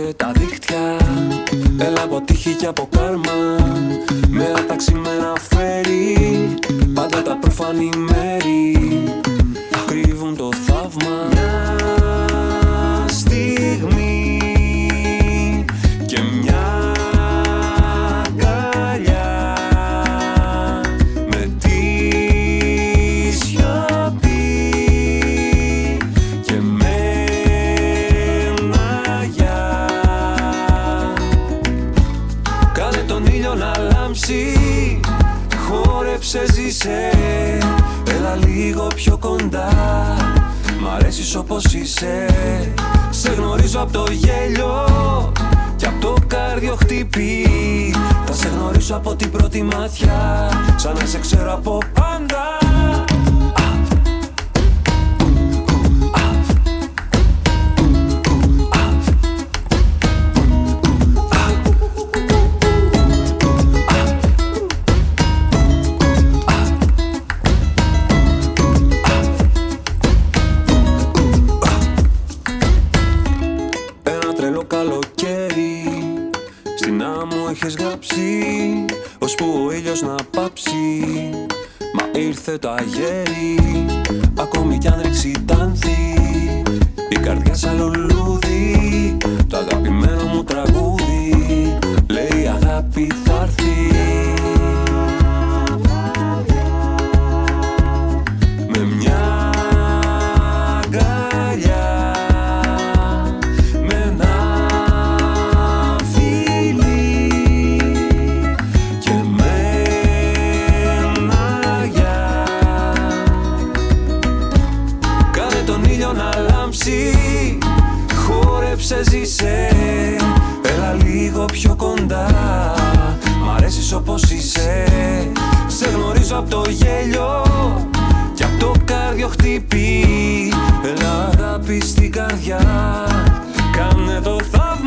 τα δίχτυα. Έλα από τύχη και από κάρμα. Μέρα τα ξημέρα φέρει. Πάντα τα προφανή μέρη κρύβουν το θαύμα. Μια στιγμή και μια αγκαλιά με τη σιωπή και με ένα γεια. Κάνε τον ήλιο να λάμψει, χόρεψε, ζήσε. Έλα λίγο πιο κοντά, μ' αρέσεις όπως είσαι. Σε γνωρίζω απ' το γέλιο κι απ' το κάρδιο χτυπεί. Θα σε γνωρίσω από την πρώτη ματιά, σαν να σε ξέρω από πάντα. Καλοκαίρι στην άμμο έχεις γράψει, ώσπου ο ήλιος να πάψει. Μα ήρθε το αγέρι, ακόμη κι αν ρίξει τάνθη. Η καρδιά σαν λουλούδι, το αγαπημένο μου τραγούδι. Λέει αγάπη θα'ρθεί. Με μια αγκαλιά, χόρεψε, ζήσε. Έλα λίγο πιο κοντά, μ' αρέσεις όπως είσαι. Σε γνωρίζω απ' το γέλιο κι απ' το κάρδιο χτυπεί. Έλα αγάπη στην καρδιά, κάνε το θαύμα.